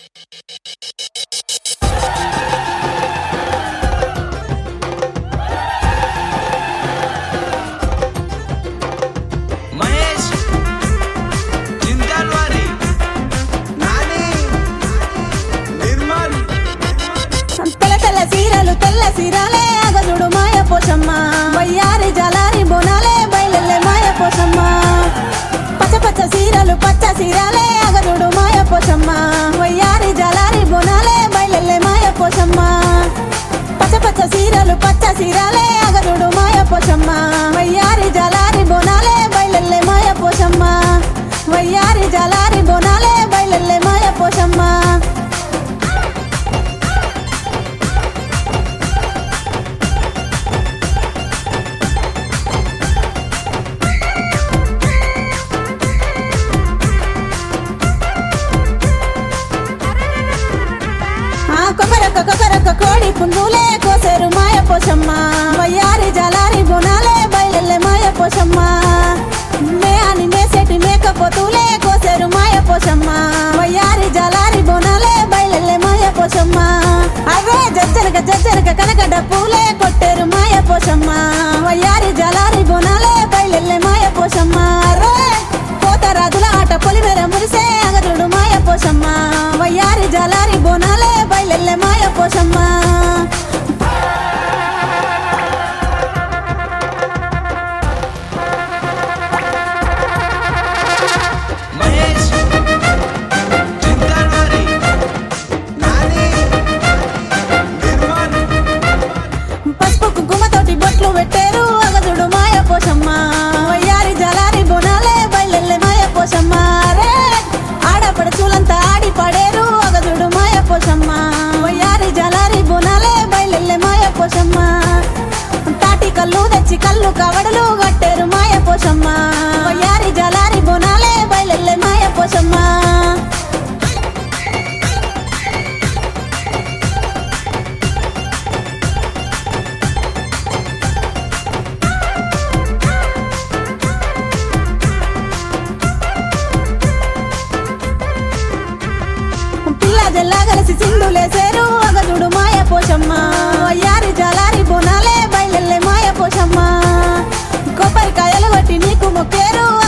తెల్ల సిరాలే అగదుడు మాయ పోషమ్మ వయ్యారి జలారి బోనాలే బయలెల్లే మాయ పోషమ్మ పచ్చ పచ్చ సీరలు పచ్చ సీరాలే అగదుడు మాయ పోషమ్మ వయ్యారి జలారి బోనాలే బయలెల్లే మాయ పోషమ్మ పచ్చ పచ్చ సీరలు పచ్చ సీరాలే అగదుడు మాయ పోషమ్మ వయ్యారి జలారి బోనాలే బయలెల్లే మాయ పోషమ్మ వయ్యారి జలారి బోనాలే బయలెల్లే మాయ పోషమ్మ కొకరొక్క కోడి పుందులే కోసేరు మాయ పోషమ్మ వయ్యారి జలారి బోనాలే బయలెల్లే మాయ పోషమ్మ మేయాని మేసేటి మేకపోతులే కోసేరు మాయ పోషమ్మ వయ్యారి జలారి బోనాలే బయలెల్లే మాయ పోషమ్మ అవే జజ్జనక కనకడ పూలే కొట్టేరు మాయ పోషమ్మ వయ్యారి జలారి బోనాలే బయలెల్లే మాయ పోషమ్మ రే పోతరాజుల ఆట పొలిమేర మురిసే అగదుడు మాయ పోషమ్మ వయ్యారి జలారి బోనాలే బయలెల్లే మాయ పోషమ్మ పసుపు కుంకుమతోటి బొట్లు పెట్టేరు అగదుడు మాయ పోషమ్మ వయ్యారి జలారి బోనాలే బయలెల్లే మాయ పోషమ్మ రే ఆడపడుచులంతా ఆడి పడేరు అగదుడు మాయ పోషమ్మ వయ్యారి జలారి బోనాలే బయలెల్లే మాయ పోషమ్మ తాటి కళ్ళు తెచ్చి కళ్ళు కవడలు కట్టేరు మాయ పోషమ్మ వయ్యారి జలారి బోనాలే బయలెల్లే మాయ పోషమ్మ జల్లా కలిసి సింధులేసేరు అగదుడు మాయ పోషమ్మ వయ్యారి జలారి బోనాలే బయలెల్లే మాయ పోషమ్మ కొబ్బరికాయలు కొట్టి నీకు మొక్కేరు